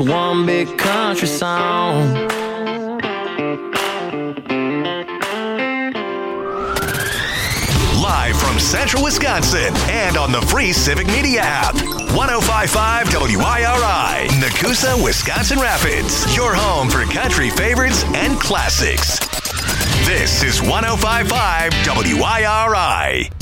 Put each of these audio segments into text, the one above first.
one big country song. Live from Central Wisconsin and on the free Civic Media app. 105.5 WIRI, Nakusa, Wisconsin Rapids. Your home for country favorites and classics. This is 105.5 WIRI.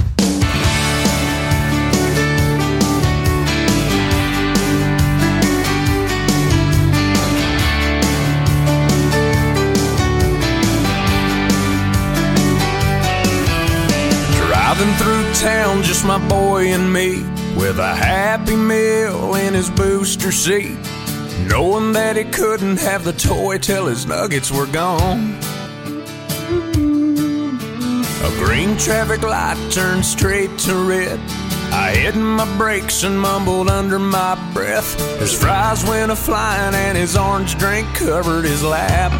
Driving through town, just my boy and me, with a Happy Meal in his booster seat, knowing that he couldn't have the toy till his nuggets were gone. A green traffic light turned straight to red. I hit my brakes and mumbled under my breath. His fries went a-flying and his orange drink covered his lap.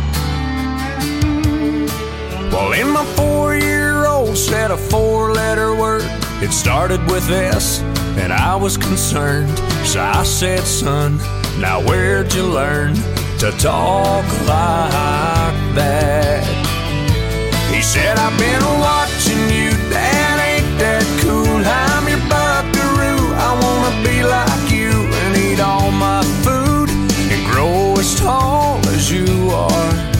Well, in my 4-year-old said a 4-letter word. It started with S, and I was concerned. So I said, son, now where'd you learn to talk like that? He said, I've been watching you, Dad, ain't that cool? I'm your buckaroo, I wanna be like you and eat all my food and grow as tall as you are.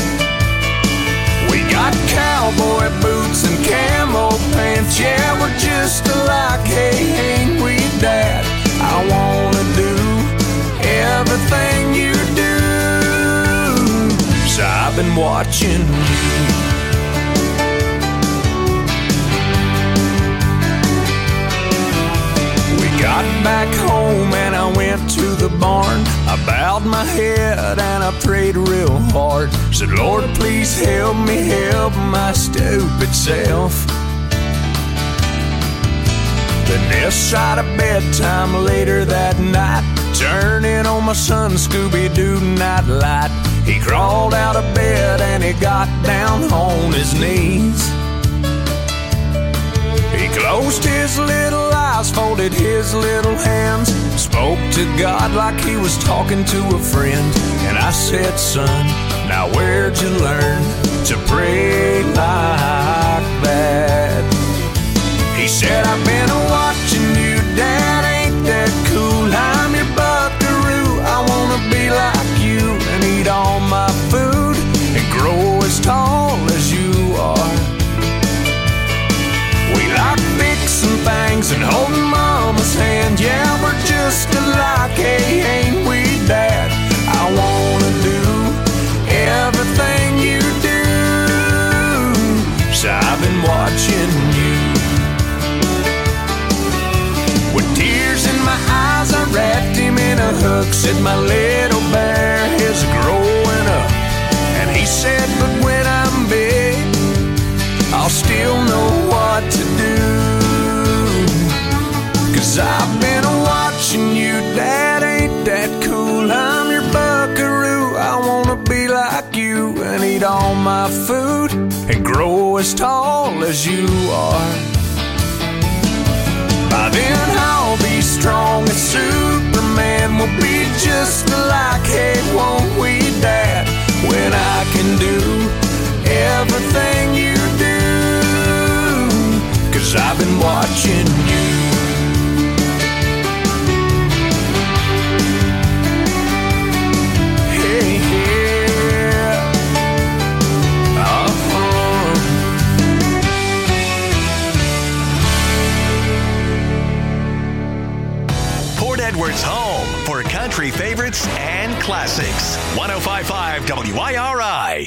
We got cowboy boots and camo pants, yeah, we're just alike, hey, ain't we, Dad? I wanna do everything you do, so I've been watching you. Got back home and I went to the barn. I bowed my head and I prayed real hard. Said, Lord, please help me help my stupid self. Then this side of bedtime later that night, turning on my son Scooby-Doo nightlight. He crawled out of bed and he got down on his knees. He closed his little eyes, folded his little hands, spoke to God like he was talking to a friend. And I said, son, now where'd you learn to pray like that? He said, I've been watching you, Dad, ain't that cool? I'm your buckaroo, I wanna be like you and eat all my food and grow as tall as you are. We like fixing things and holding Mama's hand. Yeah, we're just alike, hey, ain't we, Dad? I wanna do everything you do, so I've been watching you. With tears in my eyes, I wrapped him in a hug. Said, my little bear is growing up. And he said, but when I'm big, I'll still know what to do. 'Cause I've been watching you, Dad, ain't that cool? I'm your buckaroo, I wanna be like you and eat all my food and grow as tall as you are. By then I'll be strong as Superman, we'll be just alike, hey, won't we, Dad? When I can do everything you do, 'cause I've been watching you. Hey, yeah. Port Edwards' home for country favorites and classics. 105.5 WIRI.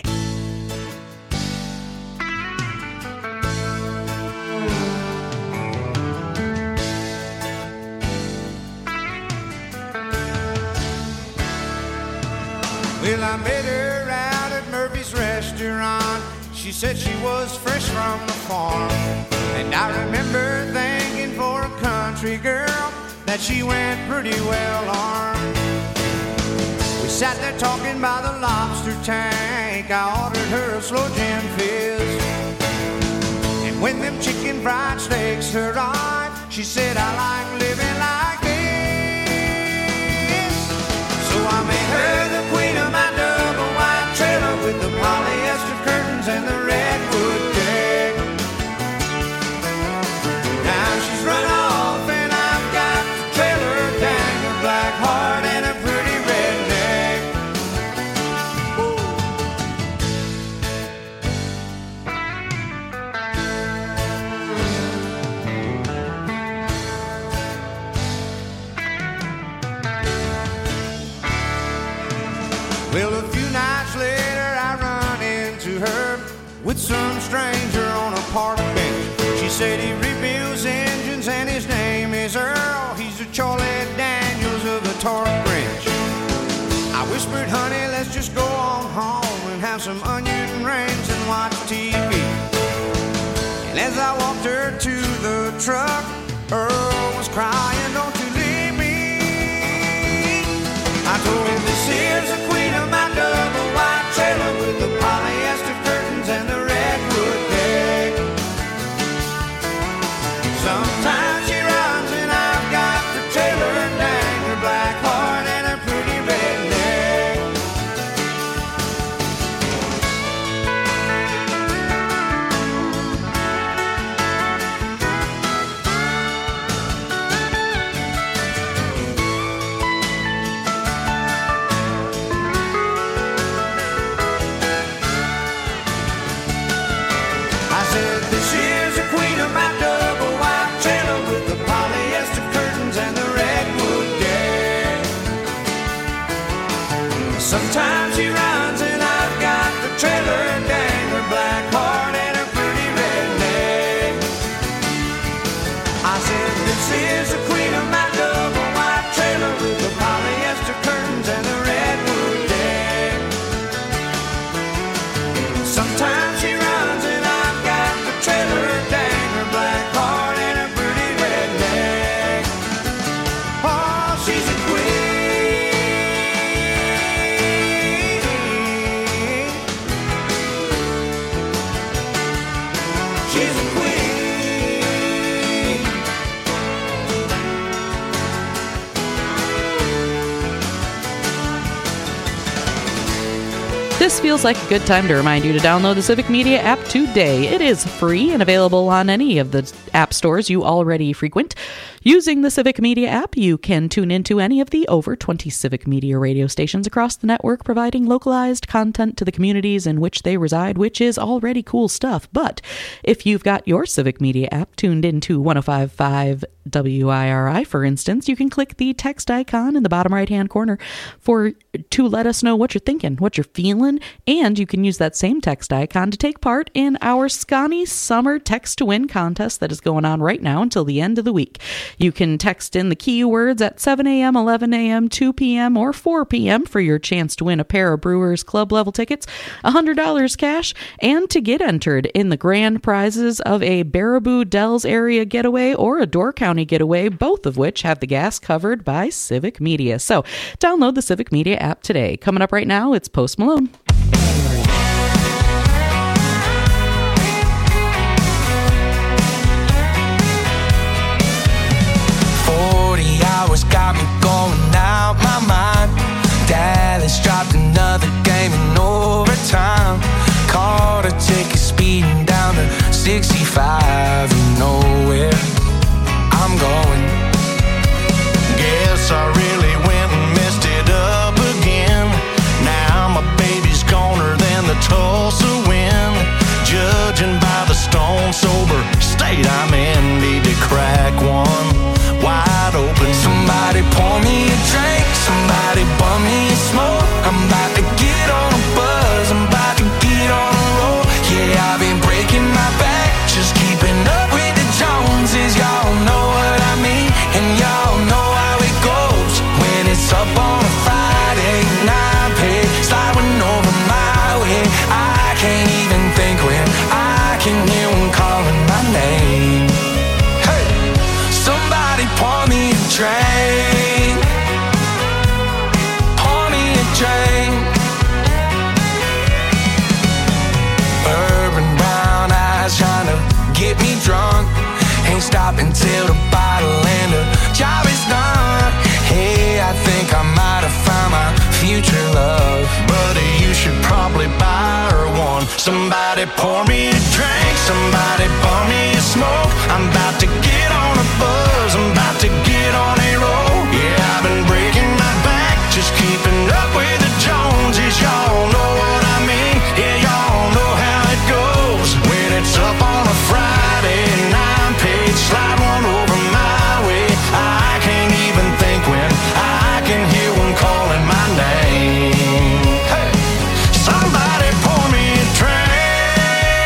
Well, I met her out at Murphy's restaurant. She said she was fresh from the farm. And I remember thinking for a country girl that she went pretty well armed. We sat there talking by the lobster tank. I ordered her a slow gin fizz. And when them chicken fried steaks arrived, she said, I like living like this. So I made with some stranger on a park bench. She said he rebuilds engines and his name is Earl. He's the Charlie Daniels of the torque wrench. I whispered, honey, let's just go on home and have some onion rings and watch TV. And as I walked her to the truck, Earl was crying, don't you leave me. I told him, this is the queen of my double white trailer with the polyester curtains and the redwood deck. Sometimes she runs and I've got the trailer dang, her black heart and her pretty red neck. I said, this is the queen of my double white trailer with the polyester curtains and the redwood deck. Sometimes she runs and I've got the trailer dang, her black heart and her pretty red neck. I said, this is the queen of my double white trailer with the polyester curtains and the redwood deck. Sometimes she runs and I've got the trailer dang, her black heart and her pretty red neck. Oh, she's a queen. She's a queen. This feels like a good time to remind you to download the Civic Media app today. It is free and available on any of the app stores you already frequent. Using the Civic Media app, you can tune into any of the over 20 Civic Media radio stations across the network, providing localized content to the communities in which they reside, which is already cool stuff. But if you've got your Civic Media app tuned into 105.5 WIRI, for instance, you can click the text icon in the bottom right-hand corner to let us know what you're thinking, what you're feeling, and you can use that same text icon to take part in our Scotty Summer Text to Win contest that is going on right now until the end of the week. You can text in the keywords at 7 a.m., 11 a.m., 2 p.m., or 4 p.m. for your chance to win a pair of Brewers Club level tickets, $100 cash, and to get entered in the grand prizes of a Baraboo Dells area getaway or a Door County getaway, both of which have the gas covered by Civic Media. So download the Civic Media app today. Coming up right now, it's Post Malone. Hours got me going out my mind. Dallas dropped another game in overtime. Caught a ticket speeding down to 65. You know where I'm going. Guess I really went and messed it up again. Now my baby's goner than the Tulsa wind. Judging by the stone sober state I'm in, need to crack one wide open. Somebody pour me a drink, somebody bum me a smoke. I'm about to get on a buzz, I'm about to get on a roll. Yeah, I've been breaking my back, just keeping up with the Joneses. Y'all know what I mean, and y'all know how it goes. When it's up on a Friday, 9 pay, sliding over my way. I can't even think when I can hear them calling my name. Hey, somebody pour me a drink, pour me a drink. Urban brown eyes trying to get me drunk. Ain't stopping till the bottle and the job is done. Hey, I think I might have found my future love. Buddy, you should probably buy her one. Somebody pour me a drink, somebody pour me a smoke. I'm about to get on a buzz, I'm about to get on a roll. Yeah, I've been breaking my back, just keeping up with the Joneses. Y'all know what I mean, yeah, y'all know how it goes. When it's up on a Friday, 9-page, slide one over my way. I can't even think when I can hear one calling my name. Hey, somebody pour me a drink.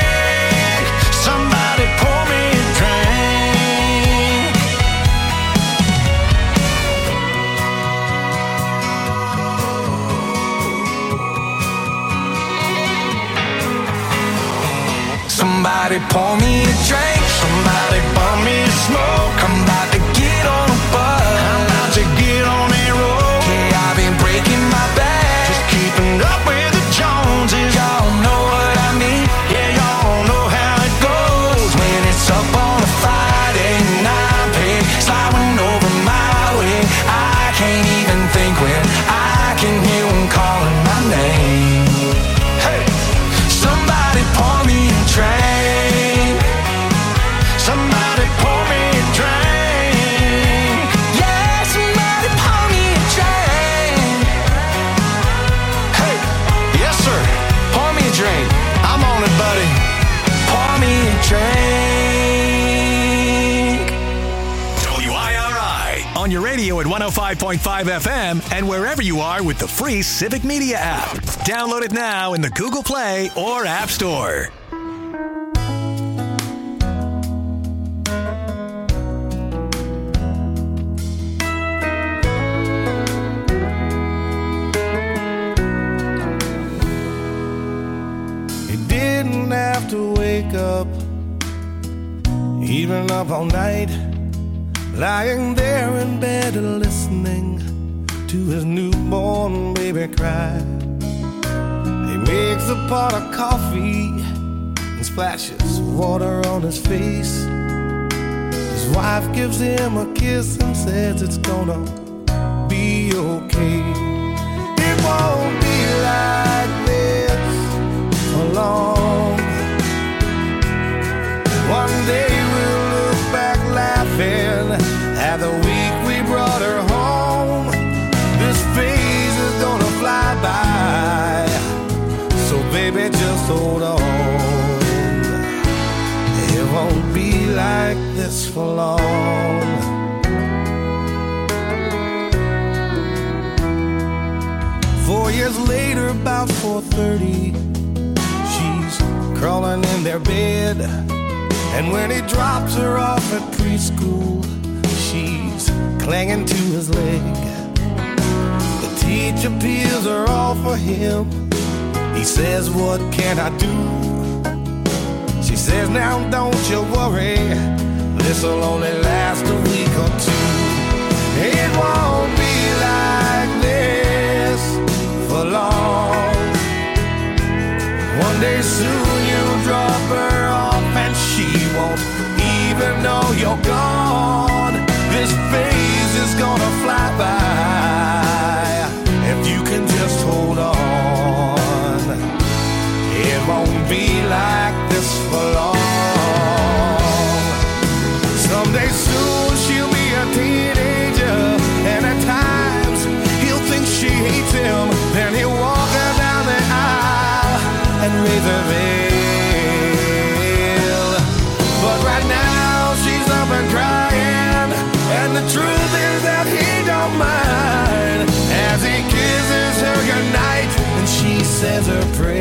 Somebody pour me a drink. Somebody pour me a smoke. I'm about to get on a bus. I'm about to get on a road. Yeah, I've been breaking my back, just keeping up with the Joneses. Y'all know what I mean. Yeah, y'all know how it goes. When it's up on a Friday night, pig sliding over my way. I can't even think when I can hear them calling my name. Hey, somebody pour me a drink. Somebody pour me a drink. Yeah, somebody pour me a drink. Hey, yes sir, pour me a drink. I'm on it, buddy. Pour me a drink. WIRI on your radio at 105.5 FM and wherever you are with the free Civic Media app. Download it now in the Google Play or App Store. You didn't have to wake up, even up all night, lying there in bed listening to his newborn baby cry. He makes a pot of coffee and splashes water on his face. His wife gives him a kiss and says it's gonna be okay. It won't be like this for long. One day we'll look back laughing at the week we brought her home. This phase is gonna fly by, so baby just hold on. It won't be like this for long. 4 years later, about 4:30, she's crawling in their bed. And when he drops her off at preschool, she's clinging to his leg. The teacher peels her off for him. He says, what can I do? She says, now don't you worry, this'll only last a week or two. It won't be like this for long. One day soon you'll drop her off and she won't even know you're gone. This phase is gonna fly by if you can just hold on. It won't be like this for long. Someday soon she'll be a teenager, and at times he'll think she hates him. Then he'll walk her down the aisle and raise her veil. But right now she's up and crying, and the truth is that he don't mind as he kisses her goodnight and she says her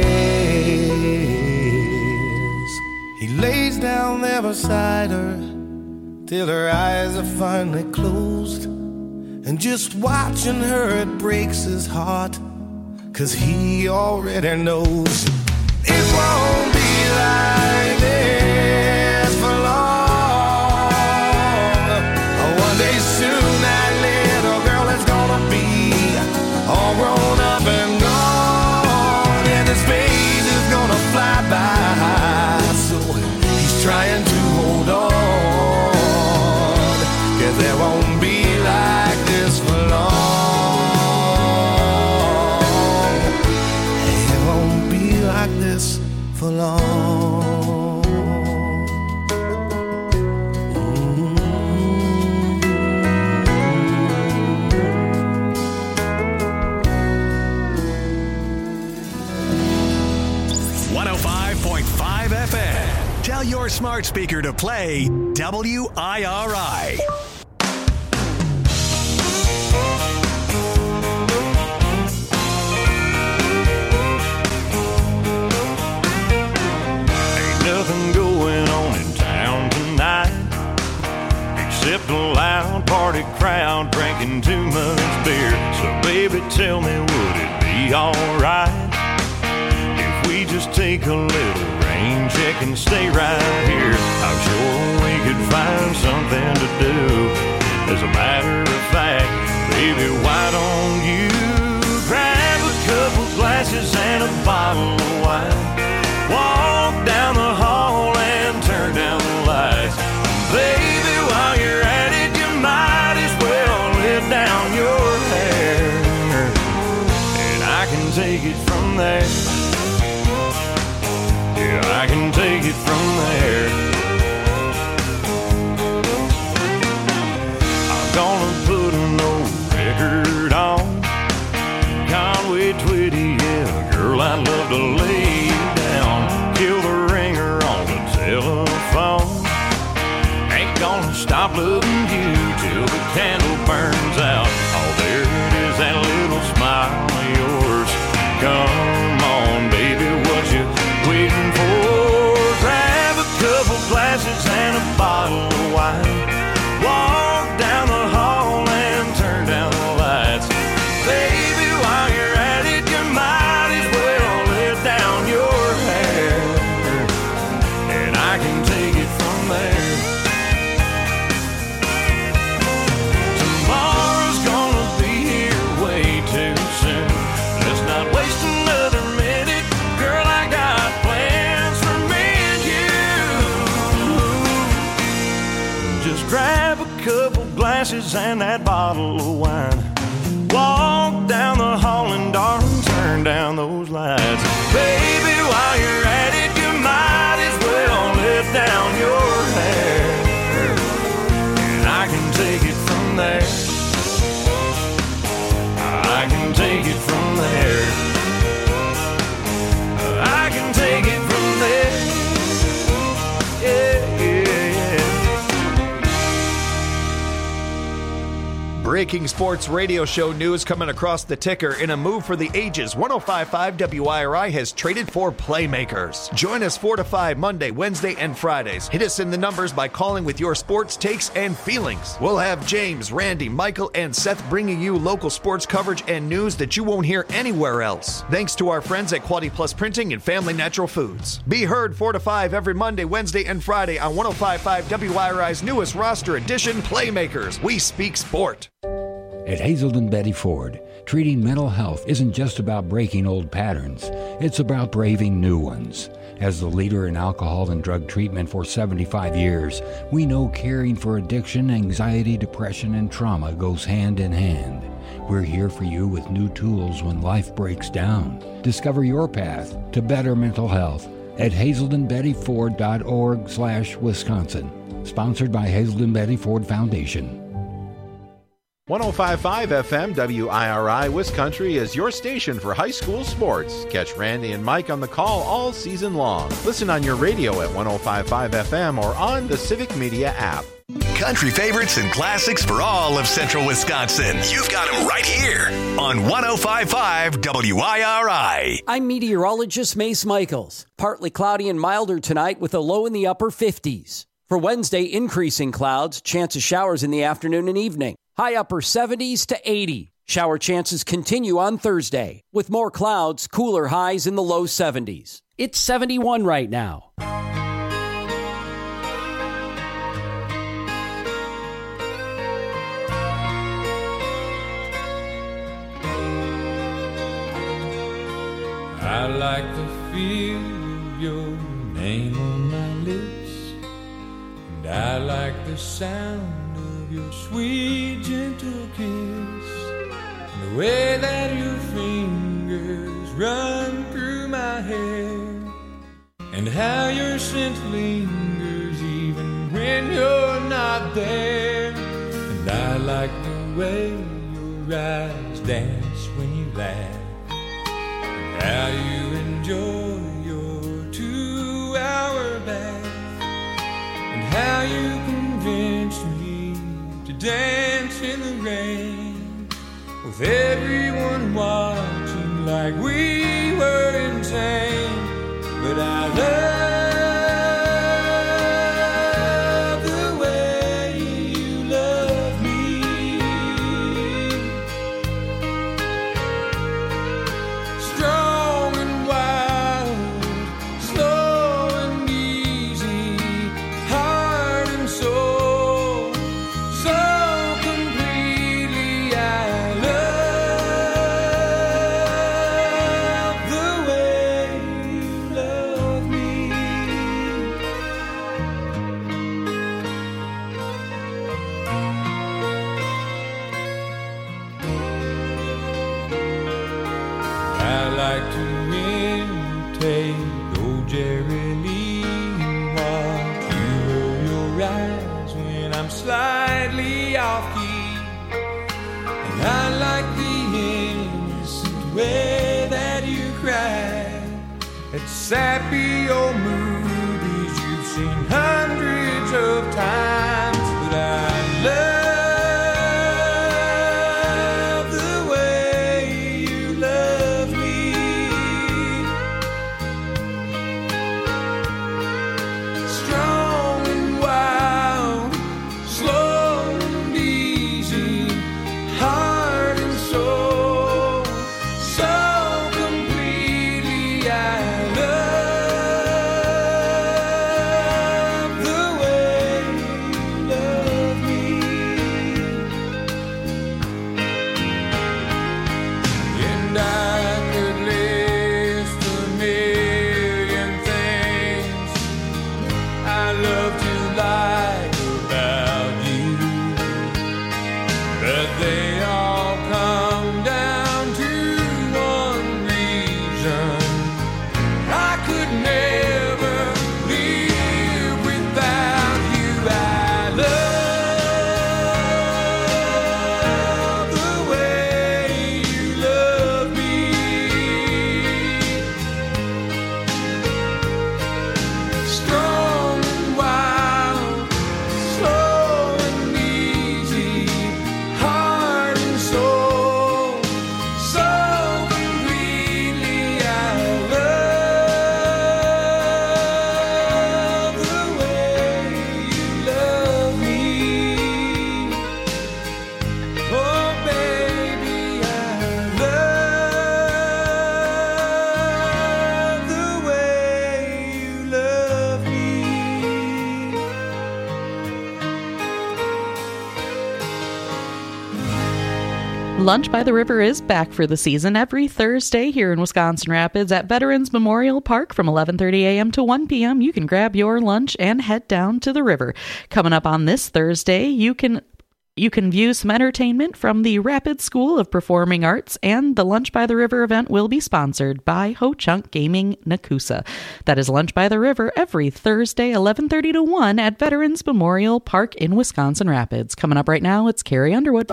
prayers. He lays down there beside her till her eyes are finally closed, and just watching her it breaks his heart, 'cause he already knows it won't be like this for long. One day soon that little girl is gonna be all grown up and gone, and his phase is gonna fly by, so he's trying to hold on, 'cause there won't be like this for long. It won't be like this for long. 105.5 FM. Tell your smart speaker to play WIRI. Nothing going on in town tonight except a loud party crowd drinking too much beer. So baby, tell me, would it be alright if we just take a little rain check and stay right here. I'm sure we could find something to do. As a matter of fact, baby, why don't you grab a couple glasses and a bottle of wine? Walk down the hall and turn down the lights. Baby, while you're at it, you might as well let down your hair, and I can take it from there. Yeah, I can take it from there. I'm gonna put an old record on Conway Twitty, yeah, girl, I'd love to lay you down. Kill the ringer on the telephone. Ain't gonna stop loving you till the candle burns out. Oh, there it is, that little smile of yours. Come on, baby, what you waiting for? Grab a couple glasses and a bottle of wine. Walk down the hall and turn down the lights. Baby, while you're at it, you might as well let down your hair, and I can take it from there. Tomorrow's gonna be here way too soon. Let's not waste another minute. Girl, I got plans for me and you. Just grab a couple glasses and that bottle of wine. Walk down the hall and darling, turn down those lights. Baby, while you're at it, you might as well let down your hair, and I can take it from there. I can take it from there. I can take it from there. Yeah, yeah, yeah. Breaking sports radio show news coming across the ticker. In a move for the ages, 105.5 WIRI has traded for playmakers. Join us 4 to 5 Monday, Wednesday, and Fridays. Hit us in the numbers by calling with your sports takes and feelings. We'll have James, Randy, Michael, and Seth bringing you local sports coverage and news that you won't hear anywhere else. Thanks to our friends at Quality Plus Printing and Family Natural Foods. Be heard 4 to 5 every Monday, Wednesday, and Friday on 105.5 WIRI's newest roster edition, Playmakers. We speak sport. At Hazelden Betty Ford, treating mental health isn't just about breaking old patterns. It's about braving new ones. As the leader in alcohol and drug treatment for 75 years, we know caring for addiction, anxiety, depression, and trauma goes hand in hand. We're here for you with new tools when life breaks down. Discover your path to better mental health at hazeldenbettyford.org/Wisconsin. Sponsored by Hazelden Betty Ford Foundation. 105.5 FM WIRI Wiscountry is your station for high school sports. Catch Randy and Mike on the call all season long. Listen on your radio at 105.5 FM or on the Civic Media app. Country favorites and classics for all of central Wisconsin. You've got them right here on 105.5 WIRI. I'm meteorologist Mace Michaels. Partly cloudy and milder tonight with a low in the upper 50s. For Wednesday, increasing clouds, chance of showers in the afternoon and evening. High upper 70s to 80. Shower chances continue on Thursday, with more clouds, cooler highs in the low 70s. It's 71 right now. I like the feel of your name on my lips, and I like the sound of your sweet, gentle kiss, and the way that your fingers run through my hair, and how your scent lingers even when you're not there. And I like the way your eyes dance when you laugh, and how you enjoy your 2-hour bath, and how you convince me to dance in the rain, with everyone watching like we were insane. But I love the way you love me, strong and wild Jerry Lee Walk. You roll your eyes when I'm slightly off key, and I like the innocent way that you cry at sappy old movies you've seen hundreds of times. But I love the way you love me, strong and wild, slow and easy, heart and soul, so completely. I love the way you love me. And I could list a million things I love to like about you, but they all come down to one reason: I could never live without you. I love the way you love me, strong and wild, slow and easy, heart and soul, so completely. I love the way you love me. Oh baby, I love the way you love me. Lunch by the River is back for the season every Thursday here in Wisconsin Rapids at Veterans Memorial Park from 11:30 a.m. to 1 p.m. You can grab your lunch and head down to the river. Coming up on this Thursday, you can view some entertainment from the Rapids School of Performing Arts, and the Lunch by the River event will be sponsored by Ho-Chunk Gaming Nakusa. That is Lunch by the River every Thursday, 11:30 to 1 at Veterans Memorial Park in Wisconsin Rapids. Coming up right now, it's Carrie Underwood.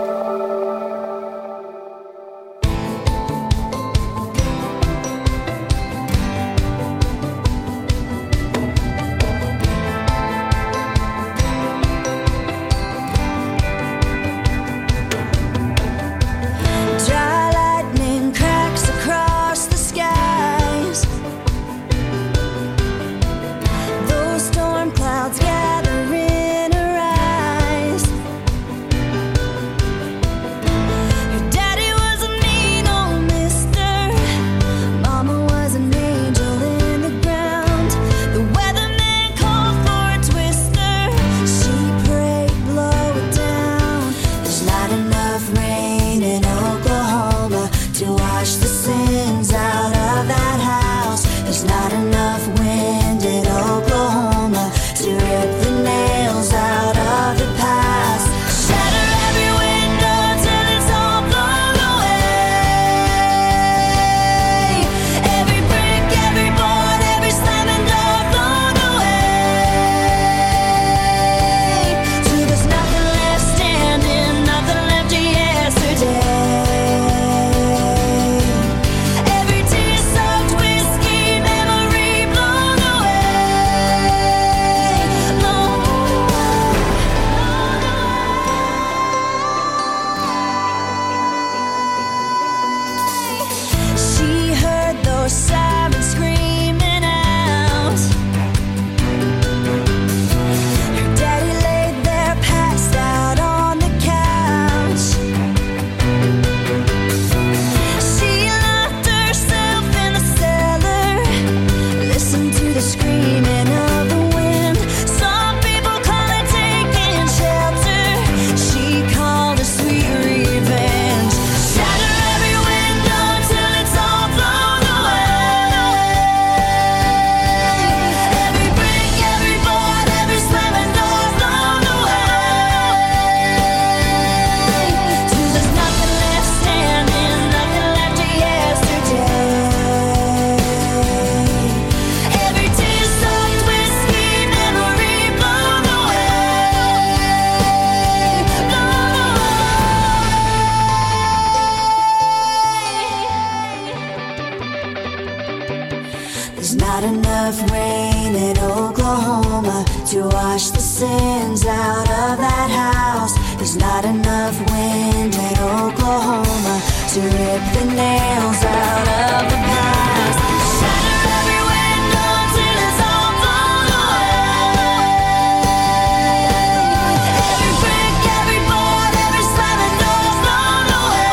Dry lightning cracks across the skies. Those storm clouds gather in her eyes. rain in Oklahoma to wash the sins out of that house. There's not enough wind in Oklahoma to rip the nails out of the past. Shatter every window till it's all blown away. Every brick, every board, every slamming door's blown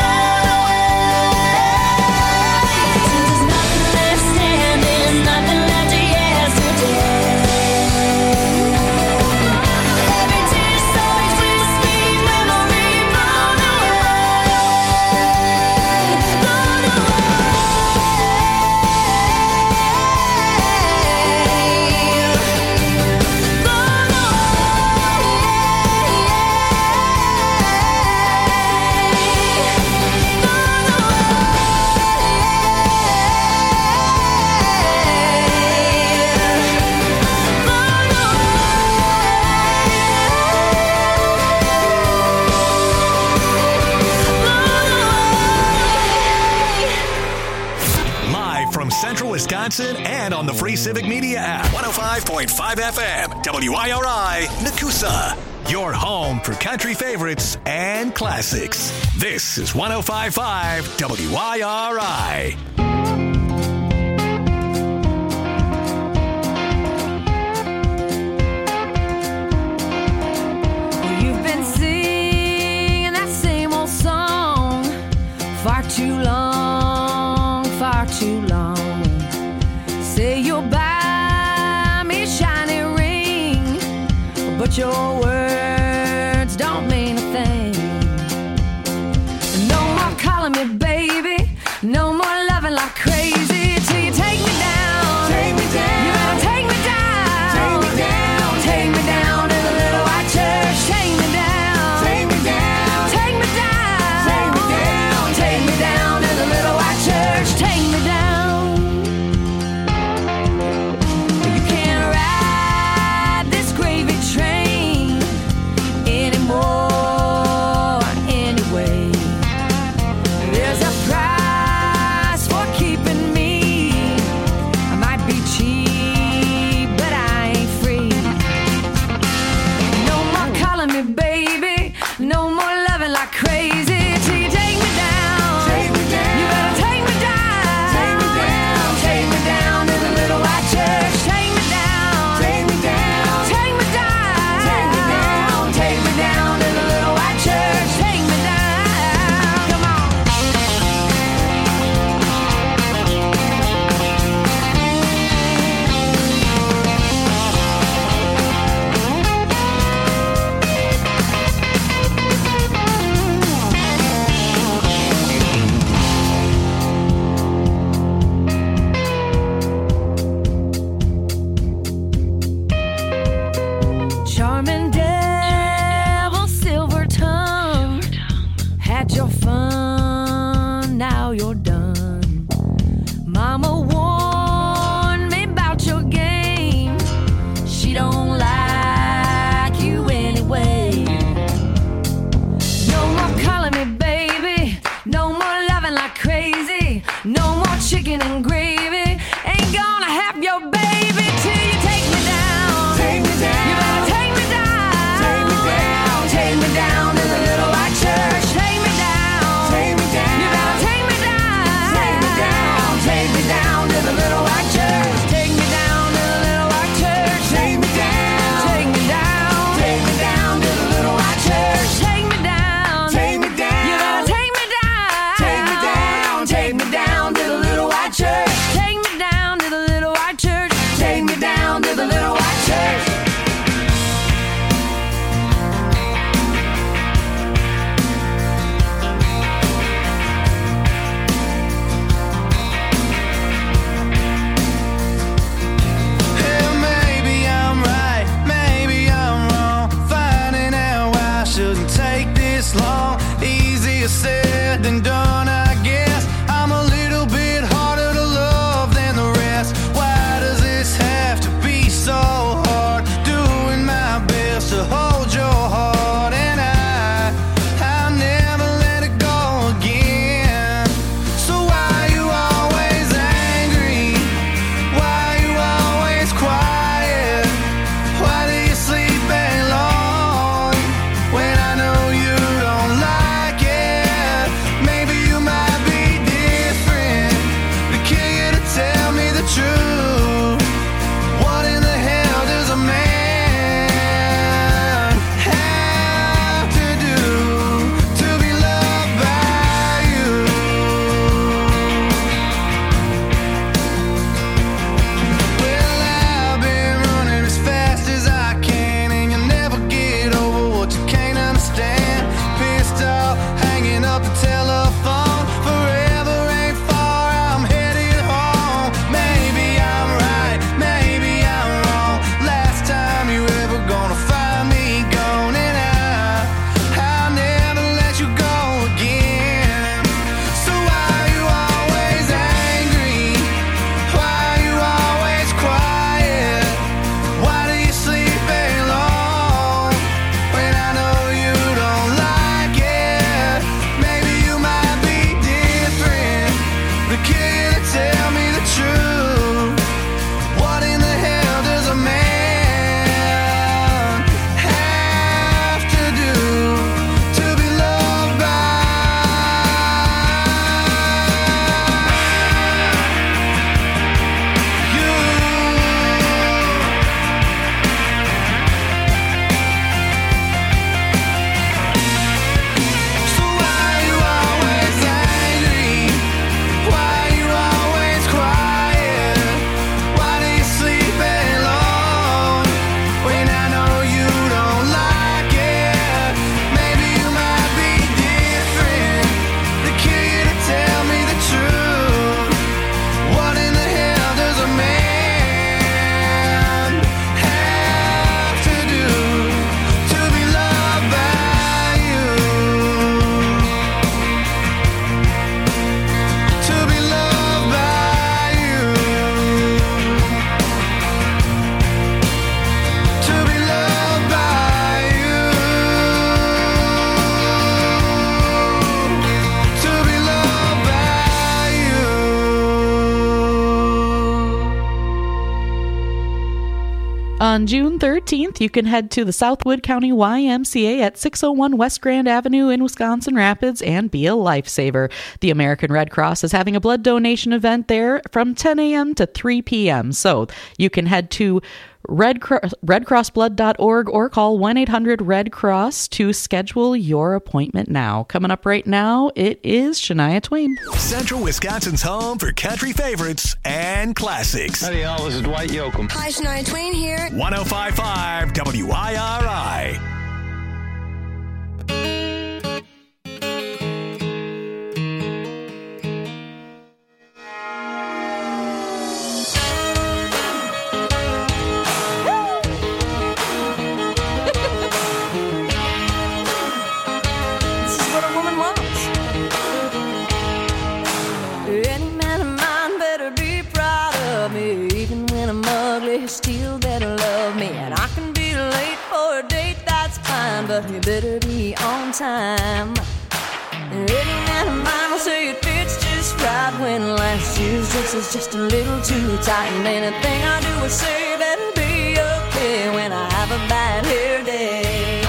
away. Till there's nothing left standing, nothing left of yesterday. Every tear so crispy, memory blown away. Blown Live from Central Wisconsin and on the free Civic Media app. 105.5 FM, WIRI, Nakusa. Your home for country favorites and classics. This is 105.5 WIRI. You've been singing that same old song far too long, far too long. Say you'll buy me a shiny ring, but your words don't mean a thing. No more calling me baby, no more loving like crazy till you take me down. Take me down. You better take me down. Take me down. Take me down to the little white church. Take me down. Take me down. Take me down. Take me down. Take me down to the little white church. Take me down. You can't ride this gravy train anymore anyway. There's a price for keeping me. I might be cheap, but I ain't free. No more calling me baby, no more loving like crazy till you take me down. Take me down. You better take me down. Take me down. Take me down to the little white church. Take me down. Take me down. Take me down. Take me down. Take me down to the little white church. Take me down. Come on. Charming devil, silver tongue, had your fun, now you're done. Mama warned me about your game. She don't like you anyway. No more calling me baby, no more loving like crazy, no more chicken and gravy. Ain't gonna have your baby till you take me down. Take me down. You better take me down. Take me down. Take me down to the little white church. Take me down. Take me down. You better take me down. Take me down. Take me down to the little white church. Take me down to the little white church. Take me down. Take me down. Take me down to the little white church. Take me down. Take me down. You better take me down. Take me down. Take me down to the little white church. Take me down to the little white church. Take me down to the little white church. Well, maybe I'm right, maybe I'm wrong. Finding out why I shouldn't take this long. Easier said than done, I guess. I'm a little bit harder to love than the rest. Why does this have to be so hard? Do On June 13th, you can head to the Southwood County YMCA at 601 West Grand Avenue in Wisconsin Rapids and be a lifesaver. The American Red Cross is having a blood donation event there from 10 a.m. to 3 p.m. So you can head to redcrossblood.org or call 1-800-RED-CROSS to schedule your appointment now. Coming up right now, it is Shania Twain. Central Wisconsin's home for country favorites and classics. Howdy, y'all. This is Dwight Yoakam. Hi, Shania Twain here. 105.5 WIRI. Still better love me, and I can be late for a date, that's fine, but you better be on time. And any man of mine will say it fits just right when last year's dress is just a little too tight, and anything I do or say better be okay when I have a bad hair day.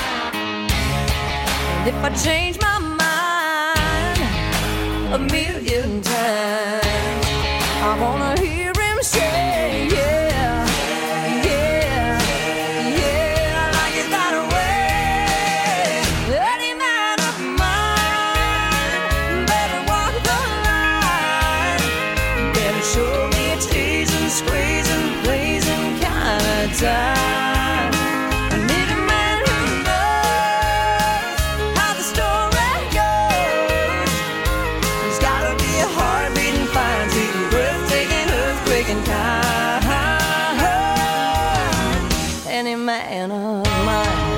And if I change my mind a million times, I wanna hear him say, yeah. I need a man who knows how the story goes. There's gotta be a heart-beating, fire-beating, breathtaking, earthquaking kind. Any man of mine.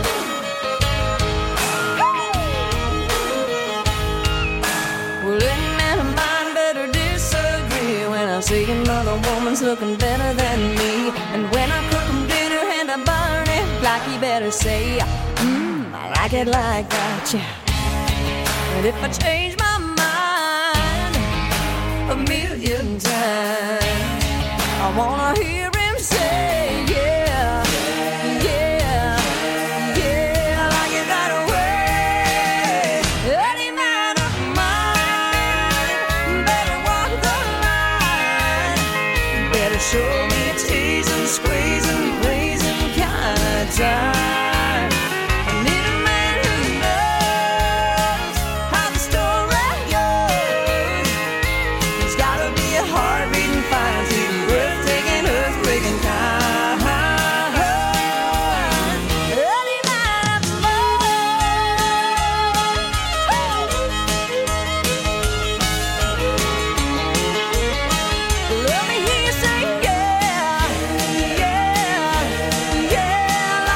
Well, any man of mine better disagree when I see another woman's looking better than me, and when I cook I burn it like you better say, I like it like that, yeah. And if I change my mind a million times, I wanna hear him say, yeah, yeah, yeah, I like it that way. Any man of mine better walk the line, better show me a tease and squeeze and please time. I need a man who knows how the story goes. There's gotta be a heart-beating, fire-beating, breathtaking, earthquaking kind. Any man of mine. Let me hear you say, yeah, yeah, yeah.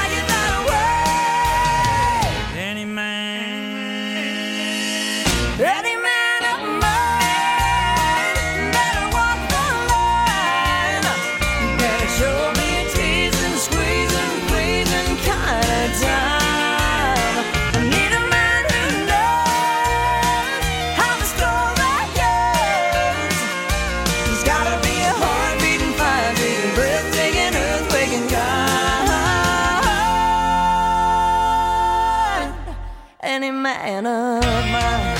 Any man of mine better walk the line, better show me a teasing, squeezing, pleasing kind of time. I need a man who knows how the story goes. There's gotta be a heart-beating, fire-beating, breathtaking, earthquaking kind. Any man of mine.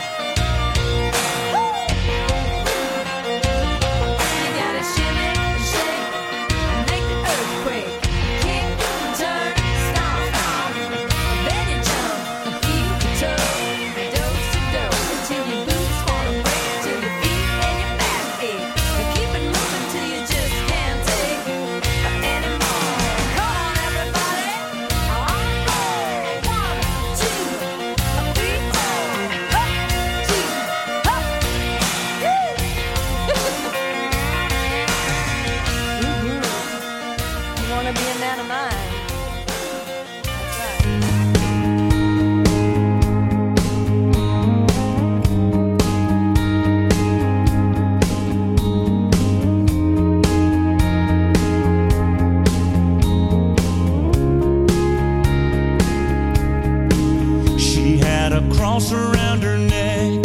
cross around her neck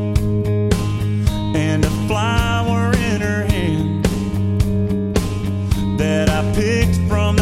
and a flower in her hand that I picked from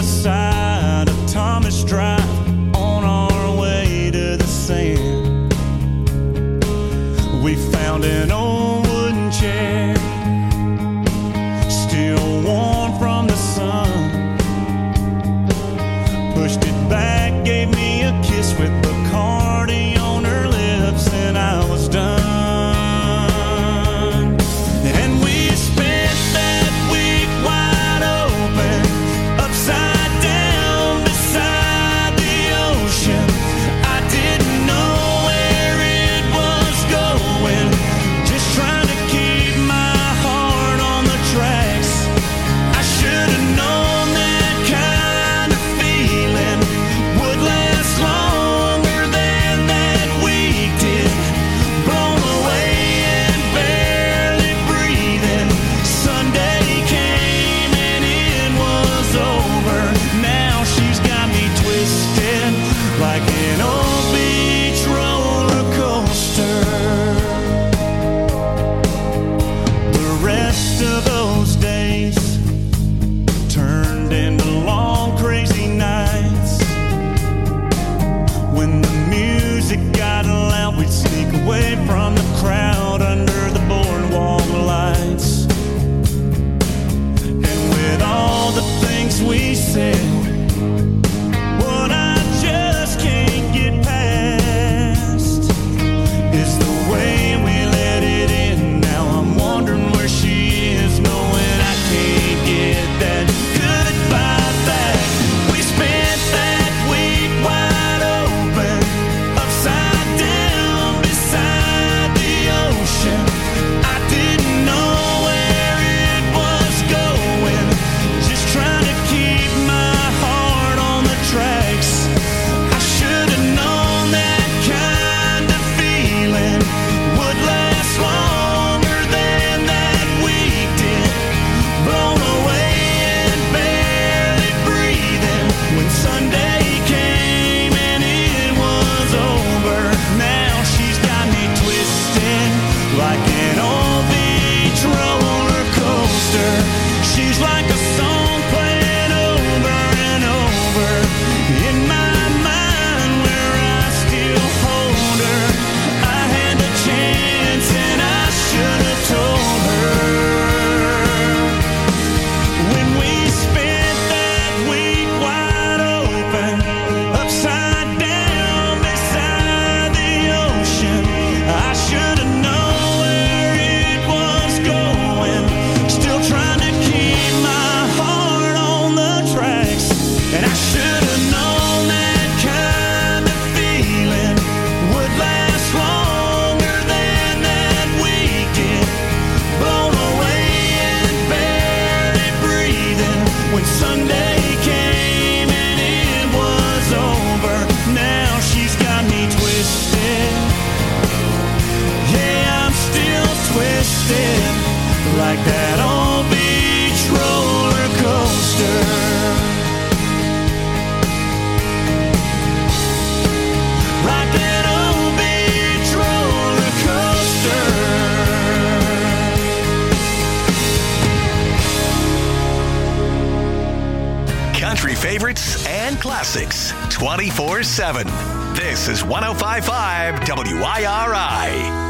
country favorites and classics 24/7. This is 105.5 WIRI.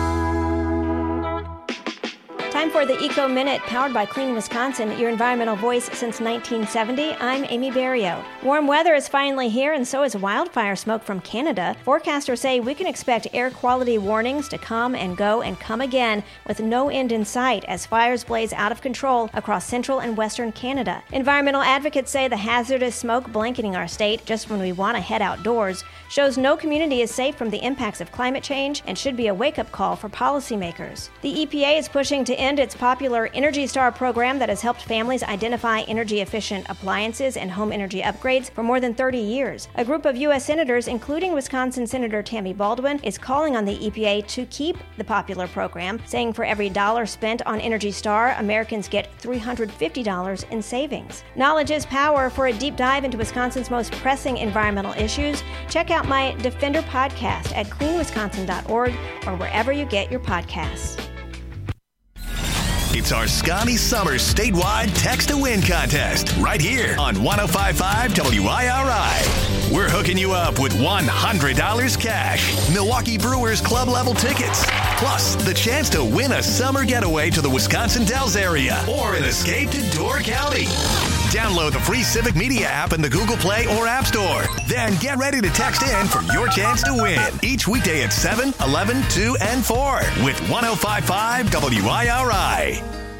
Time for the Eco Minute, powered by Clean Wisconsin, your environmental voice since 1970. I'm Amy Barrio. Warm weather is finally here, and so is wildfire smoke from Canada. Forecasters say we can expect air quality warnings to come and go and come again with no end in sight as fires blaze out of control across central and western Canada. Environmental advocates say the hazardous smoke blanketing our state just when we want to head outdoors shows no community is safe from the impacts of climate change and should be a wake-up call for policymakers. The EPA is pushing to end its popular Energy Star program that has helped families identify energy-efficient appliances and home energy upgrades for more than 30 years. A group of U.S. senators, including Wisconsin Senator Tammy Baldwin, is calling on the EPA to keep the popular program, saying for every dollar spent on Energy Star, Americans get $350 in savings. Knowledge is power. For a deep dive into Wisconsin's most pressing environmental issues, check out my Defender podcast at cleanwisconsin.org or wherever you get your podcasts. It's our Scotty Summers statewide Text to Win contest right here on 105.5 WIRI. We're hooking you up with $100 cash, Milwaukee Brewers club level tickets, plus the chance to win a summer getaway to the Wisconsin Dells area or an escape to Door County. Download the free Civic Media app in the Google Play or App Store. Then get ready to text in for your chance to win each weekday at 7, 11, 2, and 4 with 105.5 WIRI.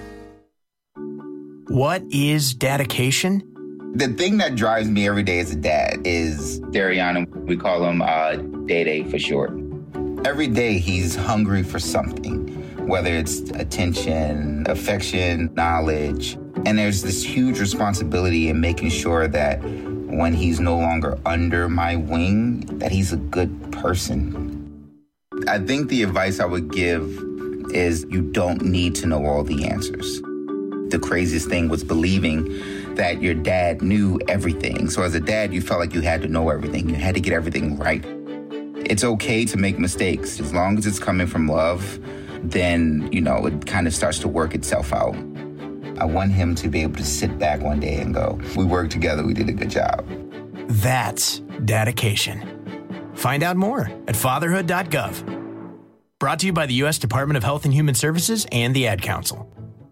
What is dedication? The thing that drives me every day as a dad is Dariana. We call him Day for short. Every day he's hungry for something, whether it's attention, affection, knowledge. And there's this huge responsibility in making sure that when he's no longer under my wing, that he's a good person. I think the advice I would give is you don't need to know all the answers. The craziest thing was believing that your dad knew everything. So as a dad, you felt like you had to know everything. You had to get everything right. It's okay to make mistakes. As long as it's coming from love, then, it kind of starts to work itself out. I want him to be able to sit back one day and go, we worked together, we did a good job. That's dedication. Find out more at fatherhood.gov. Brought to you by the U.S. Department of Health and Human Services and the Ad Council.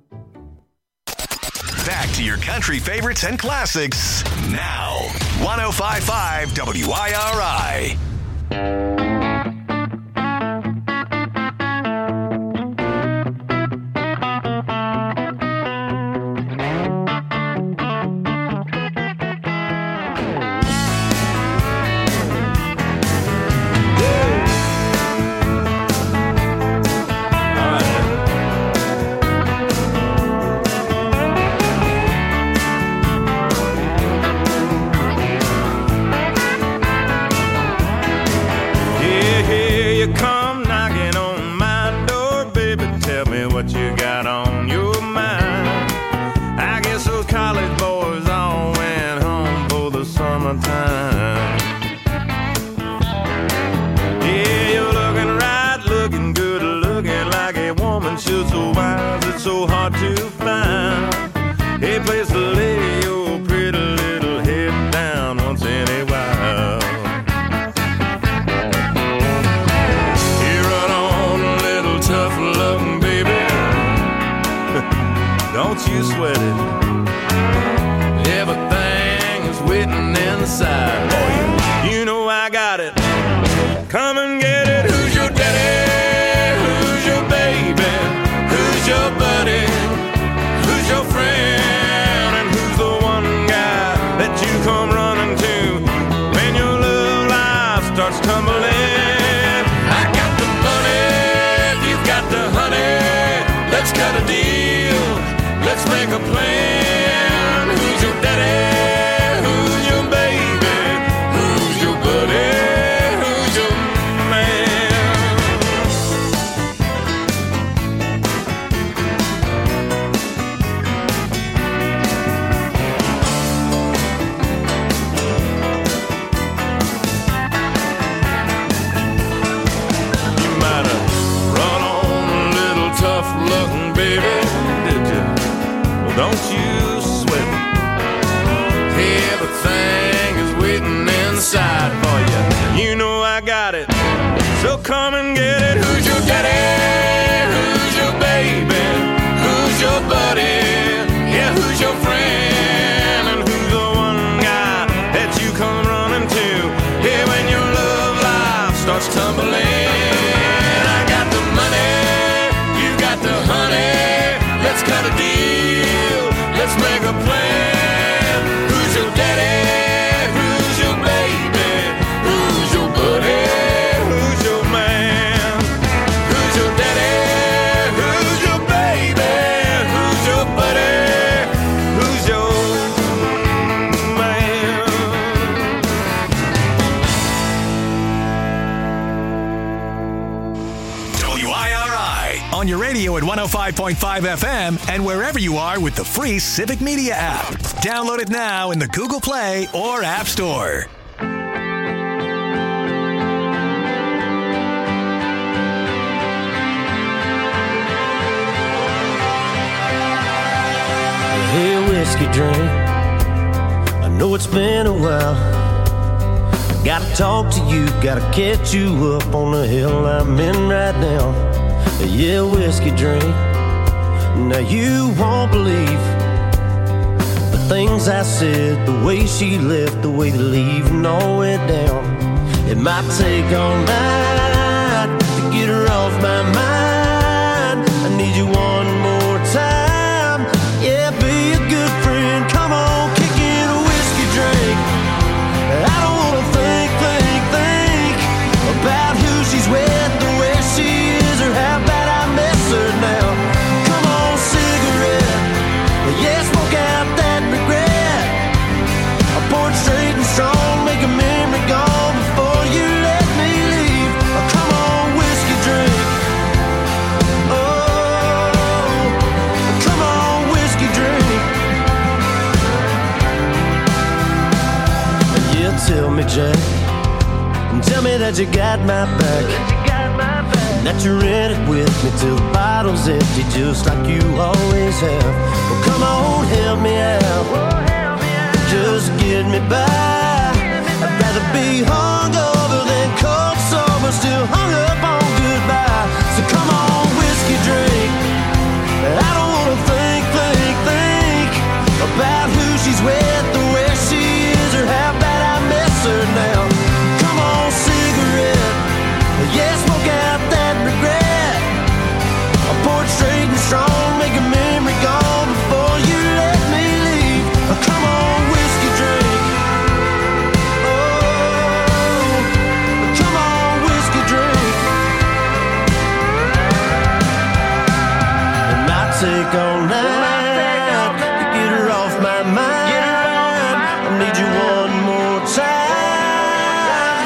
Back to your country favorites and classics now. 105.5 WIRI. Let's make a plan. Who's your daddy? Who's your baby? on your radio at 105.5 FM and wherever you are with the free Civic Media app. Download it now in the Google Play or App Store. Hey, whiskey drink, I know it's been a while. Gotta talk to you, gotta catch you up on the hill I'm in right now. Yeah, whiskey drink, now you won't believe the things I said, the way she left, the way the leaving all went down. It might take all night to get her off my mind. I need you one more time. Yeah, be a good friend. Come on, kick in a whiskey drink. I don't wanna think about who she's with, or where she is, or how bad I miss her now. Come on, cigarette. Yeah, smoke out that regret. I pour it straight and strong, make a memory gone before you let me leave. Come on, whiskey drink. Oh, come on, whiskey drink. Yeah, tell me, Jack, tell me that you got my back, that you're in it with me till the bottle's empty, just like you always have. Well, come on, help me out, just get me by. I'd rather be hungover than cold sober, still hung up on goodbye. So come on, whiskey drink. I don't wanna think about who she's with, or where she is, or how bad I miss her now. Come on, cigarette. Yeah, smoke out that regret. I pour it straight and strong, make a memory gone before you let me leave. Come on, whiskey drink. Oh, come on, whiskey drink. It might take all night to get her off my mind. I need you one more time.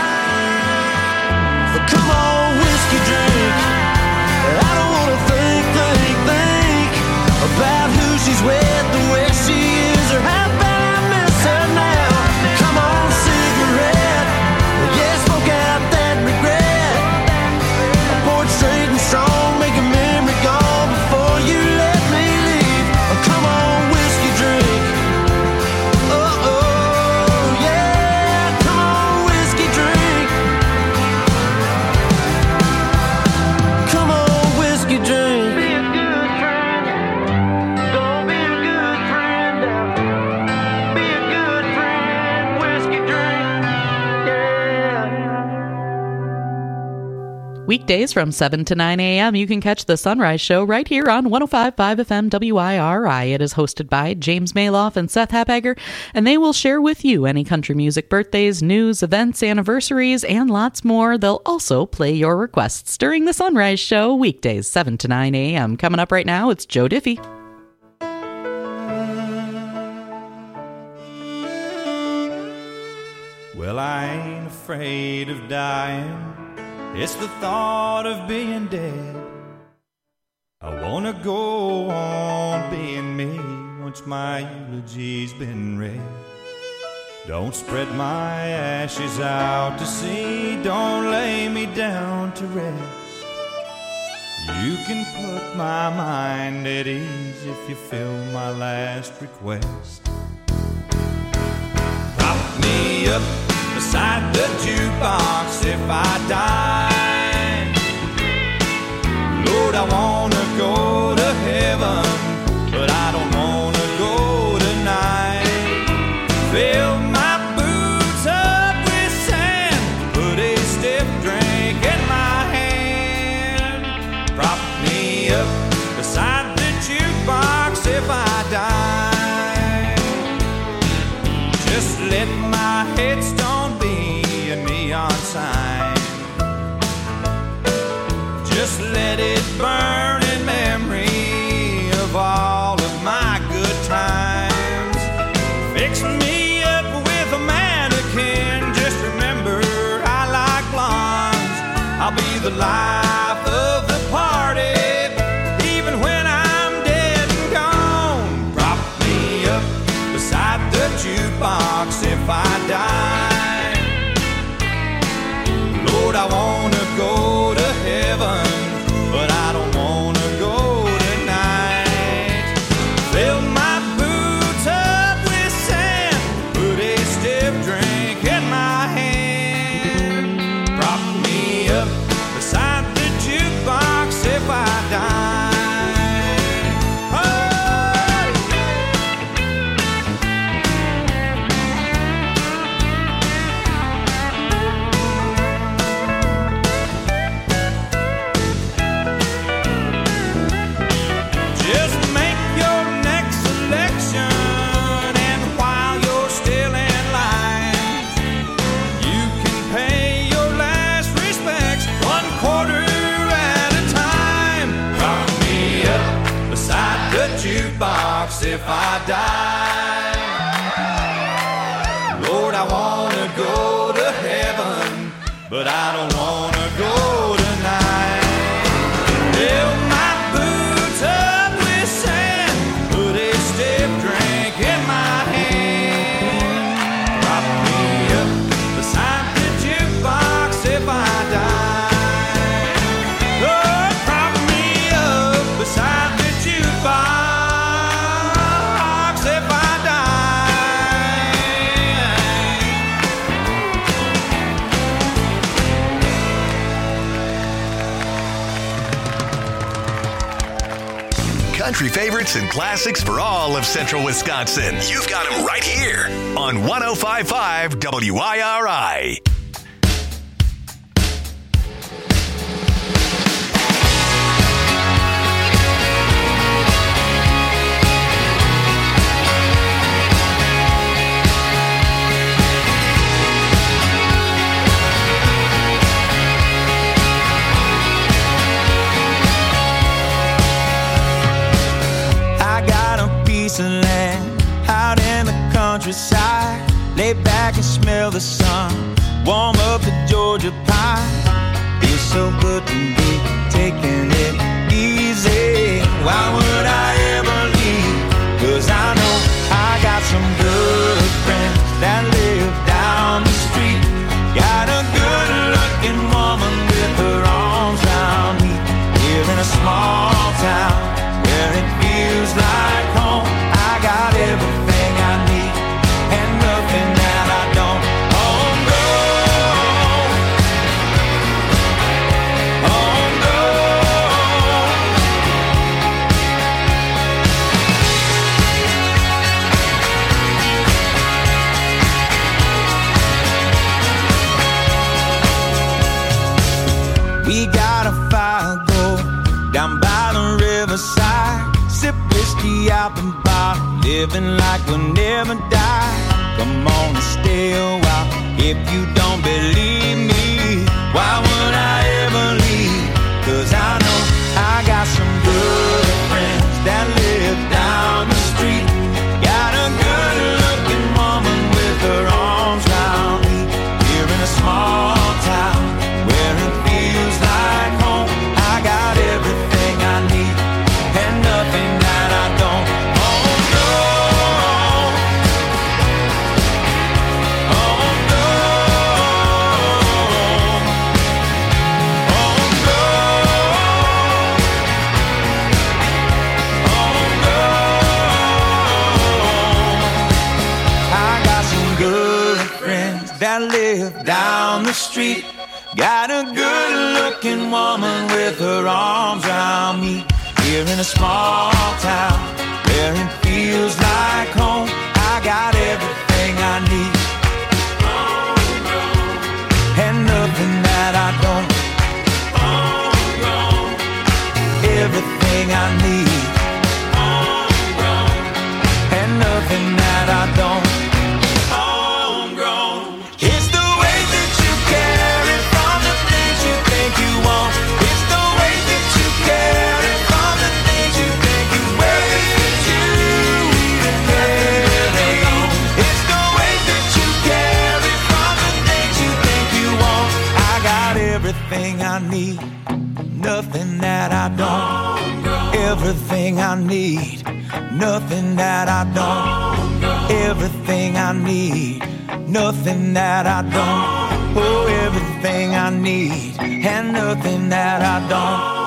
Come on, whiskey drink. I don't wanna think about who she's with, or where she is, or how bad I miss her now. Come on, cigarette. Yeah, smoke out that regret. I pour it straight and strong, make a memory gone before you let me leave. Come on, whiskey drink. Oh, yeah, come on, whiskey drink. Come on, whiskey drink. Be a good friend. Don't be a good friend. Be a good friend. Whiskey drink. Yeah. Weekdays from 7 to 9 a.m., you can catch The Sunrise Show right here on 105.5 FM WIRI. It is hosted by James Maloff and Seth Habegger, and they will share with you any country music birthdays, news, events, anniversaries, and lots more. They'll also play your requests during The Sunrise Show, weekdays 7 to 9 a.m. Coming up right now, it's Joe Diffie. Well, I ain't afraid of dying. It's the thought of being dead. I wanna go on being me once my eulogy's been read. Don't spread my ashes out to sea. Don't lay me down to rest. You can put my mind at ease if you fill my last request. Prop me up beside the jukebox if I die. Lord, I wanna go to heaven, but I don't wanna go tonight. Fill my boots up with sand, put a stiff drink in my hand. Prop me up beside the jukebox if I die. Just let my headstone be a neon sign. Just let it burn in memory of all of my good times. Fix me up with a mannequin. Just remember I like blondes. I'll be the life of the party. jukebox if I die. Lord, I wanna go to heaven, but I don't wanna go tonight. Fill my boots up with sand, put a stiff drink in my hand, prop me up beside the jukebox if I die. If I die, Lord, I wanna go to heaven, but I don't wanna go tonight. Fill my boots up with sand, put a stiff drink in my hand, prop me up beside the jukebox if I die. Lord, prop me up beside the jukebox. Country favorites and classics for all of Central Wisconsin. You've got them right here on 105.5 WIRI. Of land out in the countryside, lay back and smell the sun, warm up the Georgia pie. Feels so good to be taking it easy. Why would I ever leave? 'Cause I know I got some good friends that live down the street. Got a good looking woman with her arms around me, here in a small town where it feels like home. I got everything I need and nothing that I don't. Home grown, home grown. We got a fire go down by the riverside, sip whiskey out the bottle, living like we'll never die. Come on and stay a while if you don't believe me. Why would I ever leave? 'Cause I know I got some good friends that live down the street. Got a good looking woman with her arms around me, here in a small town where it feels like home. I got everything I need and nothing that I don't. Home grown, home grown, home grown, home grown. I got some good friends that live down the street. Got a good looking woman with her arms around me, here in a small town where it feels like home. I got everything I need and nothing that I don't. Everything I need and nothing that I don't. It's the way that you carry from the things you think you want. It's the way that you carry from the things you think you wear. It's you even carry on. It's the way that you carry from the things you think you want. I got everything I need, nothing that I don't. Everything I need, nothing that I don't. everything I need, nothing that I don't. Oh, everything I need, and nothing that I don't.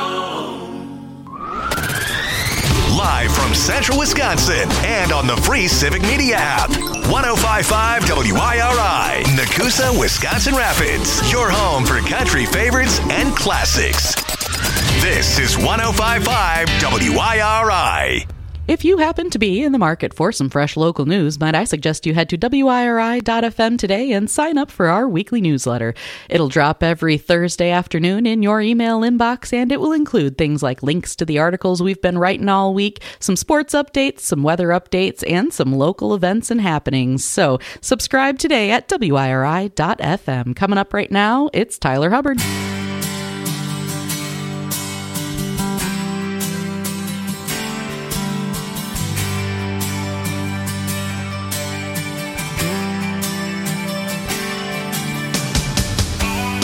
Live from Central Wisconsin and on the free Civic Media app. 105.5 WIRI, Nakusa, Wisconsin Rapids. Your home for country favorites and classics. This is 105.5 WIRI. If you happen to be in the market for some fresh local news, might I suggest you head to WIRI.fm today and sign up for our weekly newsletter. It'll drop every Thursday afternoon in your email inbox, and it will include things like links to the articles we've been writing all week, some sports updates, some weather updates, and some local events and happenings. So subscribe today at WIRI.fm. Coming up right now, it's Tyler Hubbard.